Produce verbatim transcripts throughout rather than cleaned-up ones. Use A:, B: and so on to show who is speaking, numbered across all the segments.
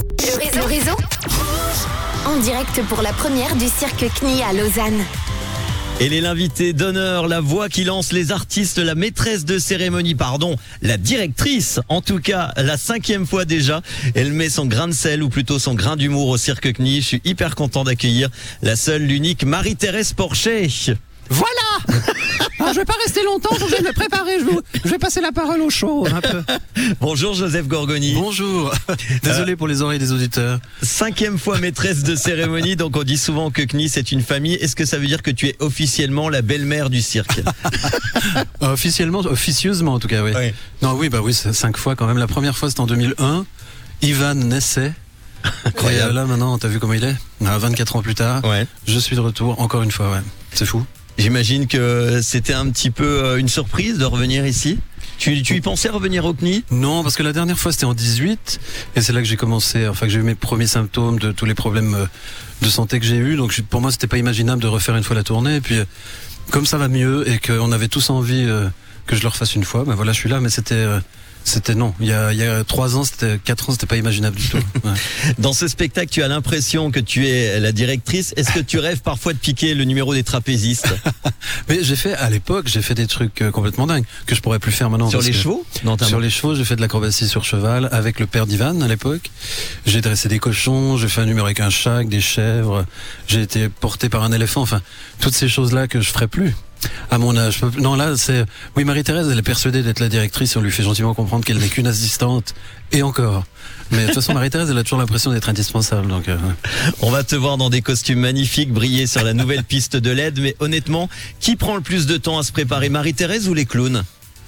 A: Le réseau, le réseau en direct pour la première du cirque C N I à Lausanne.
B: Elle est l'invitée d'honneur, la voix qui lance les artistes, la maîtresse de cérémonie, pardon, la directrice, en tout cas la cinquième fois déjà. Elle met son grain de sel, ou plutôt son grain d'humour au cirque C N I. Je suis hyper content d'accueillir la seule, l'unique Marie-Thérèse Porcher.
C: Voilà. Alors, je vais pas rester longtemps, donc je vais me préparer. Je vais, je vais passer la parole au chaud un peu.
B: Bonjour Joseph Gorgoni.
C: Bonjour. Désolé euh, pour les oreilles des auditeurs.
B: Cinquième fois maîtresse de cérémonie, donc on dit souvent que C N I c'est une famille. Est-ce que ça veut dire que tu es officiellement la belle-mère du cirque?
C: Officiellement, officieusement en tout cas, oui. oui. Non, oui, bah oui, c'est cinq fois quand même. La première fois c'était en deux mille un. Ivan naissait. Incroyable. Et là maintenant, t'as vu comment il est? vingt-quatre ans plus tard, ouais. Je suis de retour encore une fois, ouais. C'est fou.
B: J'imagine que c'était un petit peu une surprise de revenir ici. Tu, tu y pensais revenir au C N I?
C: Non, parce que la dernière fois c'était en dix-huit et c'est là que j'ai commencé, enfin que j'ai eu mes premiers symptômes de tous les problèmes de santé que j'ai eu. Donc pour moi c'était pas imaginable de refaire une fois la tournée. Et puis comme ça va mieux et qu'on avait tous envie que je le refasse une fois, ben voilà, je suis là. Mais c'était C'était non, il y a, il y a trois ans, c'était quatre ans, c'était pas imaginable du tout. Ouais.
B: Dans ce spectacle, tu as l'impression que tu es la directrice. Est-ce que tu rêves parfois de piquer le numéro des trapézistes?
C: Mais j'ai fait, à l'époque, j'ai fait des trucs complètement dingues que je pourrais plus faire maintenant.
B: Sur les chevaux?
C: Notamment. Sur les chevaux, j'ai fait de l'acrobatie sur cheval avec le père d'Ivan à l'époque. J'ai dressé des cochons, j'ai fait un numéro avec un chat, avec des chèvres. J'ai été porté par un éléphant. Enfin, toutes ces choses-là que je ferais plus. À mon âge. Non, là, c'est. Oui, Marie-Thérèse, elle est persuadée d'être la directrice et on lui fait gentiment comprendre qu'elle n'est qu'une assistante. Et encore. Mais de toute façon, Marie-Thérèse, elle a toujours l'impression d'être indispensable. Donc, euh...
B: On va te voir dans des costumes magnifiques, briller sur la nouvelle piste de L E D. Mais honnêtement, qui prend le plus de temps à se préparer, Marie-Thérèse ou les clowns?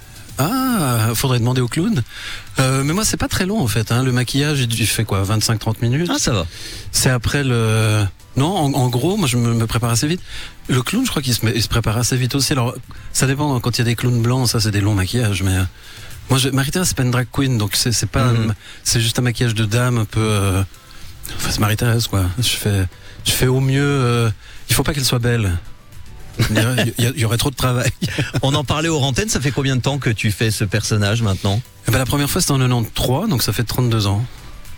C: Ah, faudrait demander au clown. Euh, mais moi, c'est pas très long en fait. Hein. Le maquillage, il fait quoi, vingt-cinq trente minutes?
B: Ah, ça va.
C: C'est après le. Non, en, en gros, moi je me, me prépare assez vite. Le clown, je crois qu'il se, il se prépare assez vite aussi. Alors, ça dépend. Quand il y a des clowns blancs, ça c'est des longs maquillages. Mais euh, moi, je, Marie-Thérèse, c'est pas une drag queen, donc c'est, c'est pas, mm-hmm. c'est juste un maquillage de dame un peu. Euh, enfin, c'est Marie-Thérèse quoi. Je fais, je fais au mieux. Euh, il faut pas qu'elle soit belle. Il y, y, y aurait trop de travail.
B: On en parlait aux antennes. Ça fait combien de temps que tu fais ce personnage maintenant?
C: Eh ben, la première fois c'était en quatre-vingt-treize, donc ça fait trente-deux ans.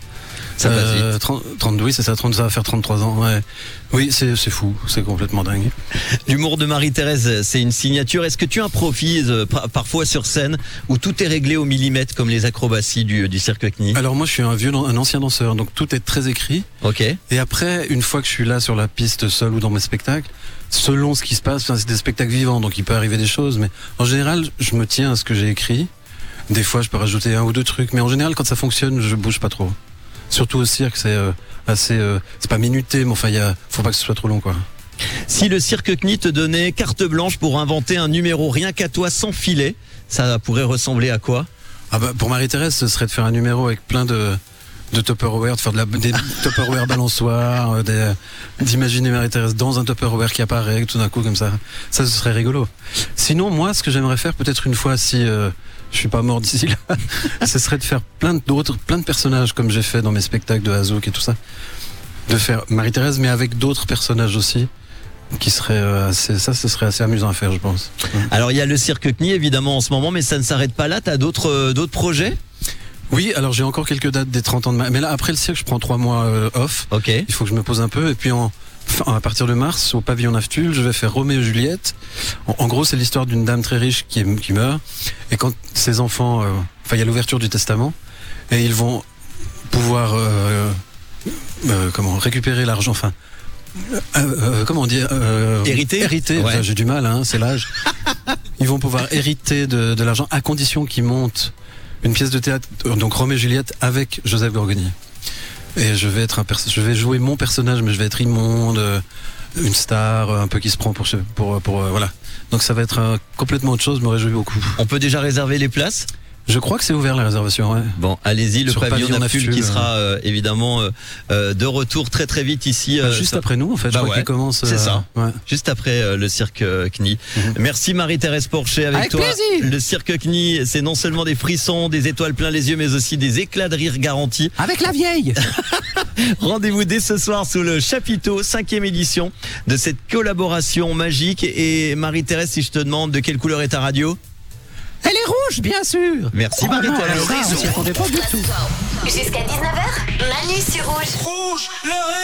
B: Ça passe vite.
C: Euh, trente, trente, oui, c'est ça, trente, ça va faire trente-trois ans. Ouais. Oui, c'est, c'est fou, c'est complètement dingue.
B: L'humour de Marie-Thérèse, c'est une signature. Est-ce que tu improvises euh, parfois sur scène où tout est réglé au millimètre comme les acrobaties du, du cirque C N I?
C: Alors moi, je suis un vieux, un ancien danseur, donc tout est très écrit.
B: Ok.
C: Et après, une fois que je suis là sur la piste seul ou dans mes spectacles, selon ce qui se passe, c'est des spectacles vivants, donc il peut arriver des choses, mais en général, je me tiens à ce que j'ai écrit. Des fois, je peux rajouter un ou deux trucs, mais en général, quand ça fonctionne, je bouge pas trop. Surtout au cirque, c'est euh, assez, euh, c'est pas minuté, mais enfin, il y a, faut pas que ce soit trop long, quoi.
B: Si le cirque C N I te donnait carte blanche pour inventer un numéro rien qu'à toi sans filet, ça pourrait ressembler à quoi?
C: Ah bah, pour Marie-Thérèse, ce serait de faire un numéro avec plein de, de Tupperware, de faire de la, des Tupperware balançoires, des, d'imaginer Marie-Thérèse dans un Tupperware qui apparaît tout d'un coup comme ça. Ça, ce serait rigolo. Sinon, moi, ce que j'aimerais faire peut-être une fois, si euh, je suis pas mort d'ici là, ce serait de faire plein d'autres, plein de personnages comme j'ai fait dans mes spectacles de Hazouk et tout ça. De faire Marie-Thérèse, mais avec d'autres personnages aussi. Qui serait assez, ça, ce serait assez amusant à faire, je pense.
B: Alors, il y a le cirque C N I évidemment en ce moment, mais ça ne s'arrête pas là. T'as d'autres, euh, d'autres projets?
C: Oui, alors j'ai encore quelques dates des trente ans de ma... Mais là, après le cirque, je prends trois mois euh, off.
B: Ok.
C: Il faut que je me pose un peu. Et puis, en... enfin, à partir de mars, au pavillon Naftul, je vais faire Roméo et Juliette. En, en gros, c'est l'histoire d'une dame très riche qui, est, qui meurt. Et quand ses enfants... Euh... Enfin, il y a l'ouverture du testament. Et ils vont pouvoir... Euh... Euh, comment récupérer l'argent, enfin... Euh, euh, comment dire euh,
B: Hériter
C: Hériter,
B: ouais.
C: Enfin, j'ai du mal, hein, c'est l'âge. Ils vont pouvoir hériter de, de l'argent à condition qu'ils montent une pièce de théâtre, donc Roméo et Juliette avec Joseph Gorgoni. Et je vais être un pers- je vais jouer mon personnage, mais je vais être immonde, euh, une star, un peu qui se prend pour pour, pour, pour euh, voilà. Donc ça va être euh, complètement autre chose, me réjouis beaucoup.
B: On peut déjà réserver les places?
C: Je crois que c'est ouvert la réservation, ouais.
B: Bon, allez-y, le
C: Sur
B: pavillon Naftul qui
C: euh...
B: sera euh, évidemment euh, euh, de retour très très vite ici.
C: Euh, bah, juste ça... après nous, en fait, bah je crois ouais. qu'il commence. Euh...
B: C'est ça,
C: ouais.
B: Juste après euh, le cirque C N I. Mm-hmm. Merci Marie-Thérèse Porcher avec,
C: avec
B: toi.
C: Plaisir.
B: Le cirque C N I, c'est non seulement des frissons, des étoiles plein les yeux, mais aussi des éclats de rire garantis.
C: Avec la vieille.
B: Rendez-vous dès ce soir sous le chapiteau, cinquième édition de cette collaboration magique. Et Marie-Thérèse, si je te demande de quelle couleur est ta radio?
C: Elle est rouge, bien sûr.
B: Merci Marie-Thérèse.
C: Oh, on s'y attendait pas du tout.
A: Jusqu'à dix-neuf heures, Manu sur Rouge.
D: Rouge, le